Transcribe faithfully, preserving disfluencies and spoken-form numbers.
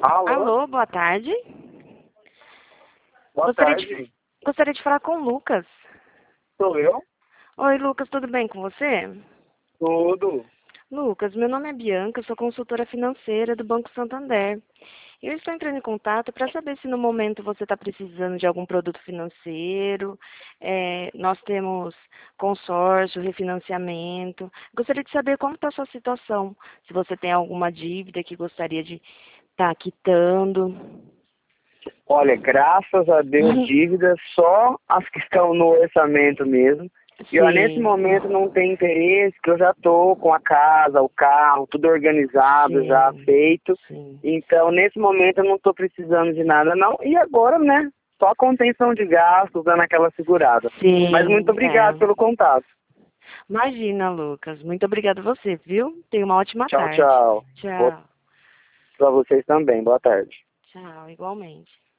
Alô? Alô, boa tarde. Boa gostaria, tarde. De, gostaria de falar com o Lucas. Sou eu? Oi, Lucas, tudo bem com você? Tudo. Lucas, meu nome é Bianca, sou consultora financeira do Banco Santander. Eu estou entrando em contato para saber se no momento você está precisando de algum produto financeiro. É, nós temos consórcio, refinanciamento. Gostaria de saber como está a sua situação. Se você tem alguma dívida que gostaria de estar quitando. Olha, graças a Deus, dívidas só as que estão no orçamento mesmo. E eu, nesse Sim, momento, não tenho interesse, que eu já estou com a casa, o carro, tudo organizado, já sim, feito. sim. Então, nesse momento, eu não estou precisando de nada, não. E agora, né? Só contenção de gastos, dando aquela segurada. Mas muito Sim, obrigado é. pelo contato. Imagina, Lucas. Muito obrigada a você, viu? Tenha uma ótima Tchau, tarde. tchau. Tchau. Para vocês também. Boa tarde. Tchau, igualmente.